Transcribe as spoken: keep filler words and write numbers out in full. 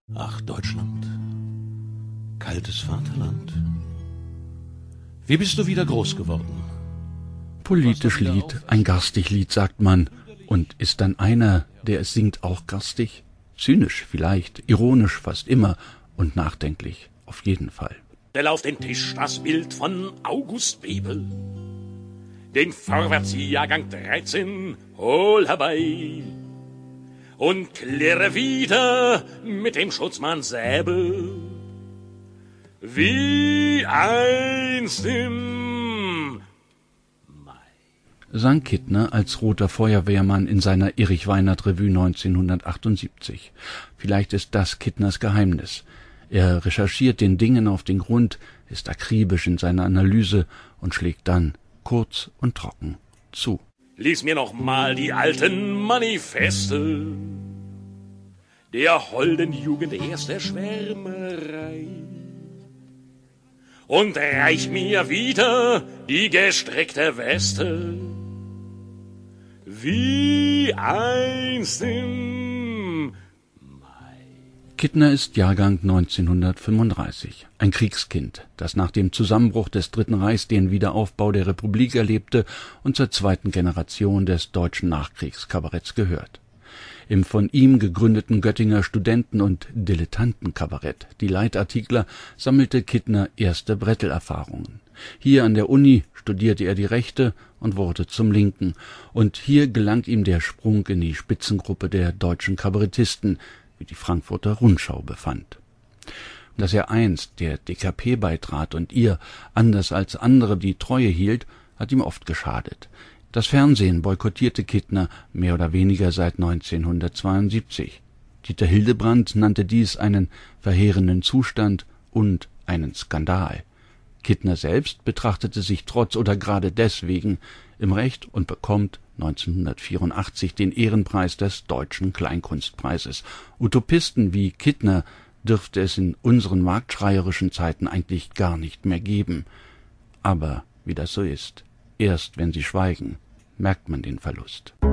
Ach, Deutschland, kaltes Vaterland, wie bist du wieder groß geworden? Politisch Lied, ein garstig Lied, sagt man. Und ist dann einer, der es singt, auch garstig? Zynisch vielleicht, ironisch fast immer und nachdenklich auf jeden Fall. Stell auf den Tisch das Bild von August Bebel, den Vorwärtsjahrgang dreizehn, hol herbei und klirre wieder mit dem Schutzmann Säbel, wie einst im Mai. Sang Kittner als roter Feuerwehrmann in seiner Erich-Weinert-Revue neunzehnhundertachtundsiebzig. Vielleicht ist das Kittners Geheimnis. Er recherchiert den Dingen auf den Grund, ist akribisch in seiner Analyse und schlägt dann kurz und trocken zu. Lies mir noch mal die alten Manifeste der holden Jugend erster Schwärmerei und reich mir wieder die gestreckte Weste, wie einst im Mai. Kittner ist Jahrgang neunzehnhundertfünfunddreißig, ein Kriegskind, das nach dem Zusammenbruch des Dritten Reichs den Wiederaufbau der Republik erlebte und zur zweiten Generation des deutschen Nachkriegskabaretts gehört. Im von ihm gegründeten Göttinger Studenten- und Dilettantenkabarett Die Leitartikler sammelte Kittner erste Brettelerfahrungen. Hier an der Uni studierte er die Rechte und wurde zum Linken, und hier gelang ihm der Sprung in die Spitzengruppe der deutschen Kabarettisten, wie die Frankfurter Rundschau befand. Dass er einst der D K P beitrat und ihr, anders als andere, die Treue hielt, hat ihm oft geschadet. Das Fernsehen boykottierte Kittner mehr oder weniger seit neunzehnhundertzweiundsiebzig. Dieter Hildebrandt nannte dies einen verheerenden Zustand und einen Skandal. Kittner selbst betrachtete sich trotz oder gerade deswegen im Recht und bekommt neunzehnhundertvierundachtzig den Ehrenpreis des Deutschen Kleinkunstpreises. Utopisten wie Kittner dürfte es in unseren marktschreierischen Zeiten eigentlich gar nicht mehr geben. Aber wie das so ist, erst wenn sie schweigen, merkt man den Verlust.